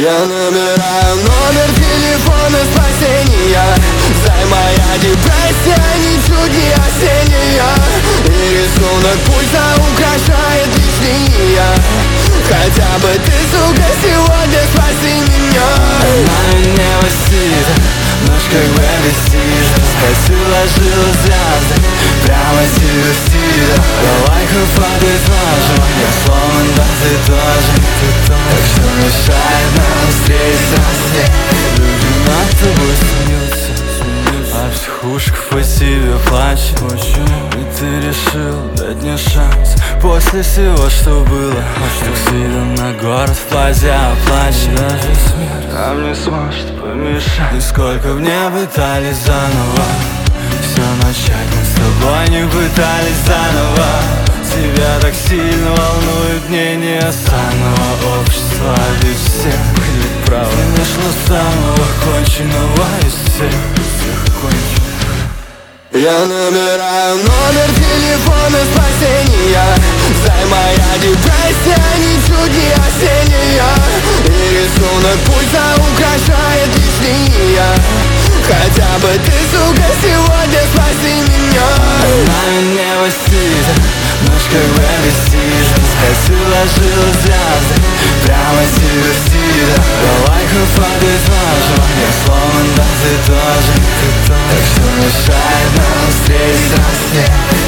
Я набираю номер телефона спасения. Зай, моя депрессия ничуть не осенняя. И рисунок пульса украшает лишь линия. Хотя бы ты, сука, сегодня спаси меня. Она меня висит, ночь как бы висит. Спать уложила звезды, прямо тебе в стиле. Лайка падает ножом, я сломан, да ты тоже. Так что мешает нам встретиться на свет? Люди над тобой смеются, а психушка по тебе плачет. И ты решил дать мне шанс после всего, что было. Так с видом на город в плазе оплачен. Даже смерть нам не сможет помешать. И сколько в мне пытались заново все начать, мы с тобой не пытались заново. Тебя так сильно волнует мнение санного общества. Ведь все были правы. Ты нашла самого конченого из всех конченых. Я набираю номер телефона спасения. Зай, моя депрессия ничуть не осенняя. И рисунок пульса украшает лишь линия. Хотя бы ты, сука, сегодня спаси меня. Она меня висит, ночь как бы висит. Спать уложила звезды, прямо тебе в стиле. Лайка падает ножом, я сломан, да ты тоже. Так что мешает нам встретиться на свет?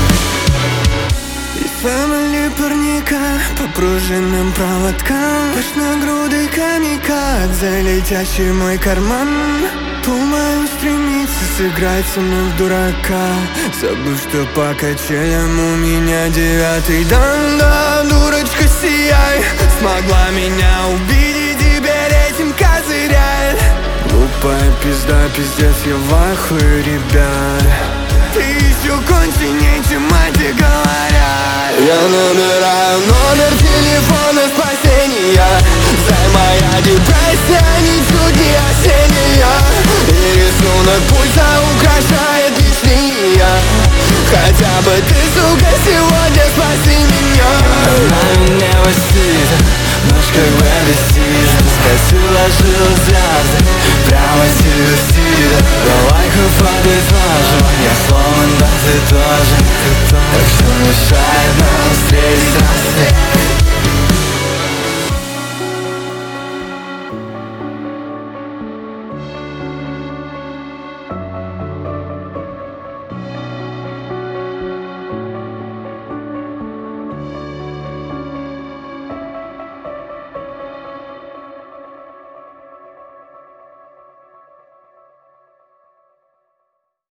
Фэмили парника по пружинным проводкам. Пышногрудый камикадзе, летящий мой карман. Думаю, стремится сыграть со мной в дурака, забыв, что по качелям у меня 9-й дан. Да, дурочка, сияй, смогла меня увидеть, теперь этим козыряй. Глупая пизда, пиздец, я в ахуе, ребят. Ты еще конченей, чем мать говорят. Я набираю номер телефона спасения. Зай, моя депрессия ничуть не осенняя. И рисунок пульса украшает лишь линия. Хотя бы ты, сука, сегодня спаси меня. Она меня висит, ночь как бы висит. Спать уложила звезды, прямо тебе в стиле. Лайка падает ножом, я сломан, да ты тоже. Так что мешает нам встретиться на свет?